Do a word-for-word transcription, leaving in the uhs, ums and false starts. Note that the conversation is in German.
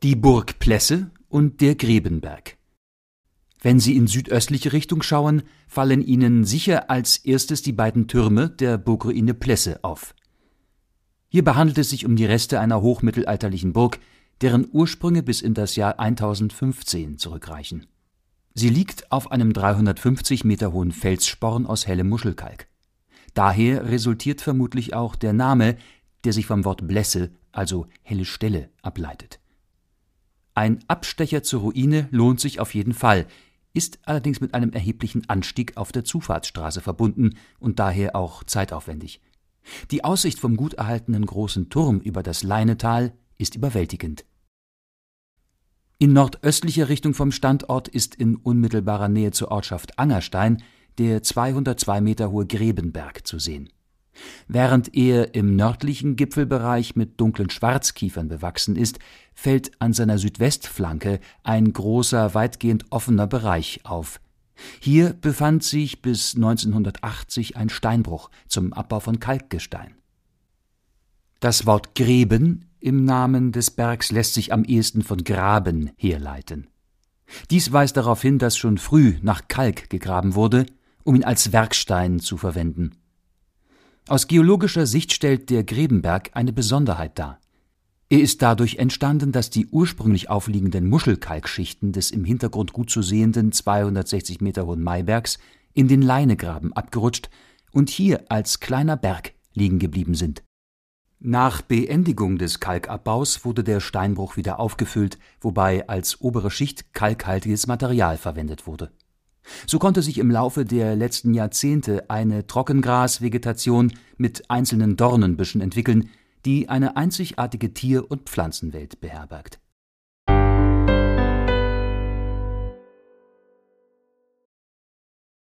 die Burg Plesse und der Grebenberg. Wenn Sie in südöstliche Richtung schauen, fallen Ihnen sicher als erstes die beiden Türme der Burgruine Plesse auf. Hierbei handelt es sich um die Reste einer hochmittelalterlichen Burg, deren Ursprünge bis in das Jahr eintausendfünfzehn zurückreichen. Sie liegt auf einem dreihundertfünfzig Meter hohen Felssporn aus hellem Muschelkalk. Daher resultiert vermutlich auch der Name, der sich vom Wort Blässe, also helle Stelle, ableitet. Ein Abstecher zur Ruine lohnt sich auf jeden Fall, ist allerdings mit einem erheblichen Anstieg auf der Zufahrtsstraße verbunden und daher auch zeitaufwendig. Die Aussicht vom gut erhaltenen großen Turm über das Leinetal ist überwältigend. In nordöstlicher Richtung vom Standort ist in unmittelbarer Nähe zur Ortschaft Angerstein der zweihundertzwei Meter hohe Grebenberg zu sehen. Während er im nördlichen Gipfelbereich mit dunklen Schwarzkiefern bewachsen ist, fällt an seiner Südwestflanke ein großer, weitgehend offener Bereich auf. Hier befand sich bis neunzehnhundertachtzig ein Steinbruch zum Abbau von Kalkgestein. Das Wort Greben im Namen des Bergs lässt sich am ehesten von Graben herleiten. Dies weist darauf hin, dass schon früh nach Kalk gegraben wurde, um ihn als Werkstein zu verwenden. Aus geologischer Sicht stellt der Grebenberg eine Besonderheit dar. Er ist dadurch entstanden, dass die ursprünglich aufliegenden Muschelkalkschichten des im Hintergrund gut zu sehenden zweihundertsechzig Meter hohen Maibergs in den Leinegraben abgerutscht und hier als kleiner Berg liegen geblieben sind. Nach Beendigung des Kalkabbaus wurde der Steinbruch wieder aufgefüllt, wobei als obere Schicht kalkhaltiges Material verwendet wurde. So konnte sich im Laufe der letzten Jahrzehnte eine Trockengrasvegetation mit einzelnen Dornenbüschen entwickeln, die eine einzigartige Tier- und Pflanzenwelt beherbergt.